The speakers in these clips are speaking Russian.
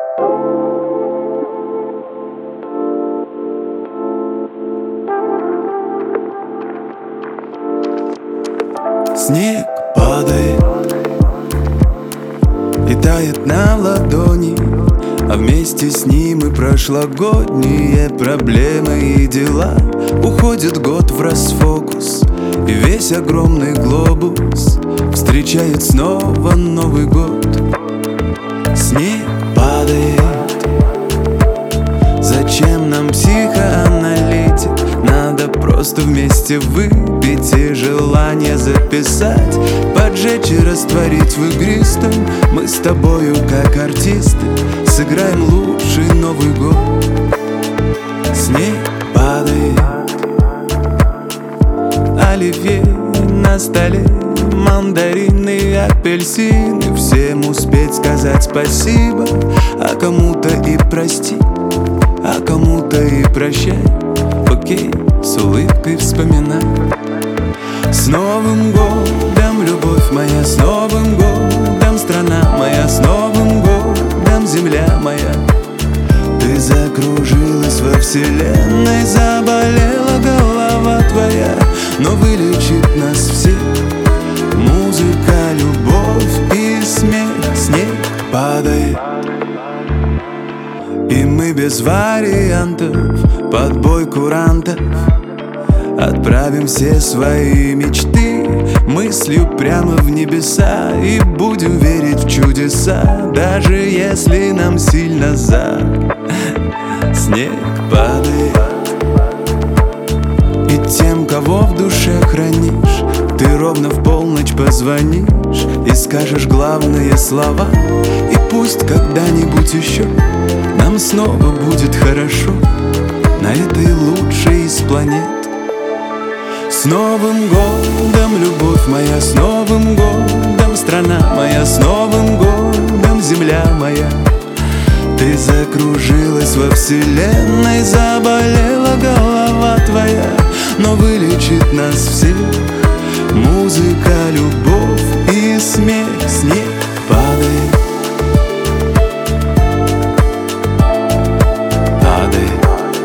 Снег падает и тает на ладони, а вместе с ним и прошлогодние проблемы и дела. Уходит год в расфокус, и весь огромный глобус встречает снова Новый год. Снег падает. Зачем нам психоаналитик? Надо просто вместе выпить и желание записать, поджечь и растворить в игристом. Мы с тобою, как артисты, сыграем лучший Новый год. Снег падает, оливье на столе, мандарины и апельсины. Всем успеть сказать спасибо, а кому-то и простить, а кому-то и прощай. Окей, с улыбкой вспоминай. С Новым годом, любовь моя, с Новым годом, страна моя, с Новым годом, земля моя. Ты закружилась во вселенной, заболела голова твоя, но вылечит нас всех музыка, любовь и смех. Снег падает, и мы без вариантов под бой курантов отправим все свои мечты мыслью прямо в небеса и будем верить в чудеса, даже если нам сильно за. Снег падает, и тем, кого в душе хранишь, ты ровно в полночь позвонишь и скажешь главные слова. И пусть когда-нибудь еще нам снова будет хорошо на этой лучшей из планет. С Новым годом, любовь моя, с Новым годом, страна моя, с Новым годом, земля моя. Ты закружилась во вселенной, заболела голова твоя, но вылечит нас всех музыка, любовь и смех. Снег падает, падает,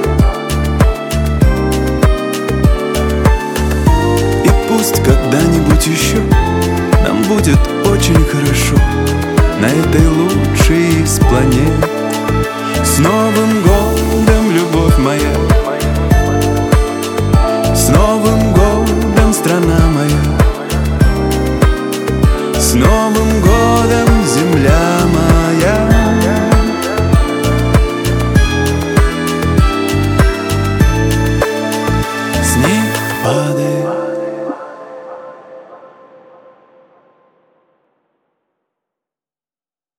и пусть когда-нибудь еще нам будет очень хорошо на этой лучшей из планет. С Новым годом, любовь моя, с Новым годом, страна моя, с Новым годом, земля моя. Снег падает.